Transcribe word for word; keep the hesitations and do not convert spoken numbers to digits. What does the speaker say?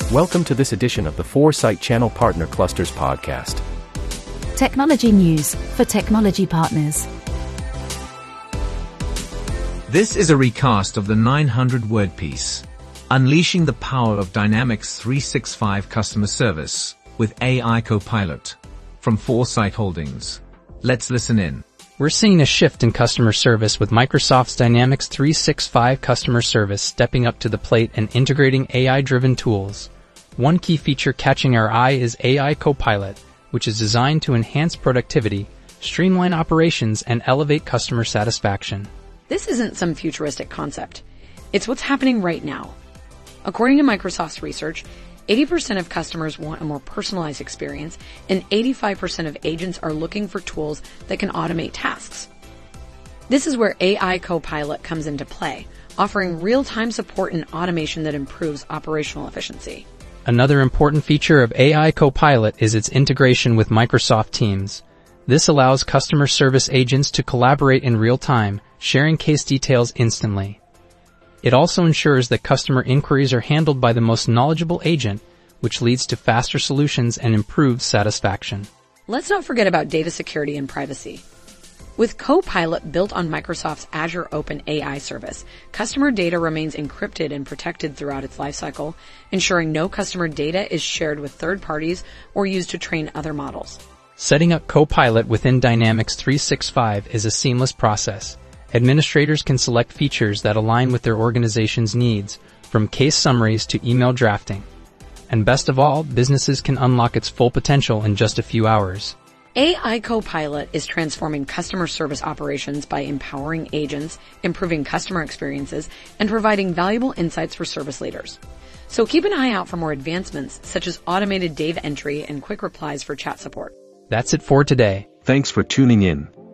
Welcome to this edition of the Foresight Channel Partner Clusters podcast. Technology news for technology partners. This is a recast of the nine hundred word piece, Unleashing the Power of Dynamics three sixty-five Customer Service with A I Copilot from Foresight Holdings. Let's listen in. We're seeing a shift in customer service with Microsoft's Dynamics three sixty-five Customer Service stepping up to the plate and integrating A I-driven tools. One key feature catching our eye is A I Copilot, which is designed to enhance productivity, streamline operations, and elevate customer satisfaction. This isn't some futuristic concept. It's what's happening right now. According to Microsoft's research, eighty percent of customers want a more personalized experience, and eighty-five percent of agents are looking for tools that can automate tasks. This is where A I Copilot comes into play, offering real-time support and automation that improves operational efficiency. Another important feature of A I Copilot is its integration with Microsoft Teams. This allows customer service agents to collaborate in real time, sharing case details instantly. It also ensures that customer inquiries are handled by the most knowledgeable agent, which leads to faster solutions and improved satisfaction. Let's not forget about data security and privacy. With Copilot built on Microsoft's Azure Open A I service, customer data remains encrypted and protected throughout its lifecycle, ensuring no customer data is shared with third parties or used to train other models. Setting up Copilot within Dynamics three sixty-five is a seamless process. Administrators can select features that align with their organization's needs, from case summaries to email drafting. And best of all, businesses can unlock its full potential in just a few hours. A I Copilot is transforming customer service operations by empowering agents, improving customer experiences, and providing valuable insights for service leaders. So keep an eye out for more advancements, such as automated data entry and quick replies for chat support. That's it for today. Thanks for tuning in.